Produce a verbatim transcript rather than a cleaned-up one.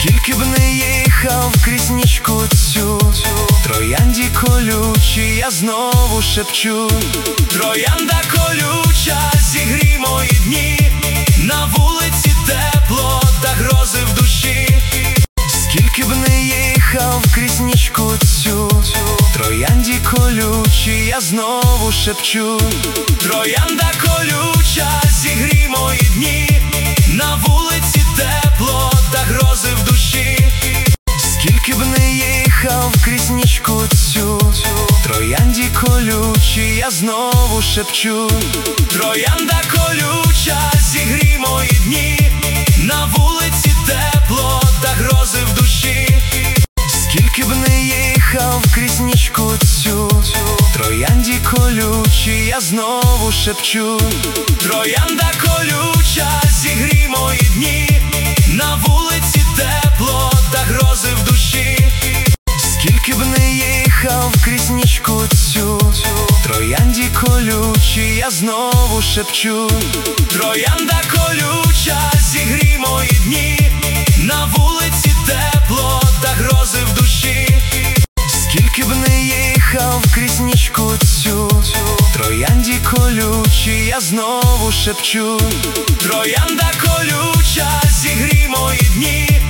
Скільки б не їхав крізь нічку цю, троянді колючі, я знову шепчу. Троянда колюча, зігрій мої дні, на вулиці тепло та грози в душі. Скільки б не їхав крізь нічку цю, троянді колючі, я знову шепчу. Троянда колюча, зігрій мої дні, на вулиці тепло та грози в душі. Скільки б не їхав крізь нічку цю, троянді колючі, я знову шепчу. Троянда колюча, зігрій мої дні, на вулиці тепло та грози в душі. Скільки б не їхав крізь нічку цю, троянді колючі, я знову шепчу. Троянда колюча, зігрій мої дні, на вулиці тепло та грози в душі. Скільки б не їхав крізь нічку цю, троянді колючі, я знову шепчу. Троянда колюча, зігрій мої дні, на вулиці тепло та грози в душі. Скільки б не їхав крізь нічку цю, троянді колючі, я знову шепчу. Троянда колюча, зігрій мої дні,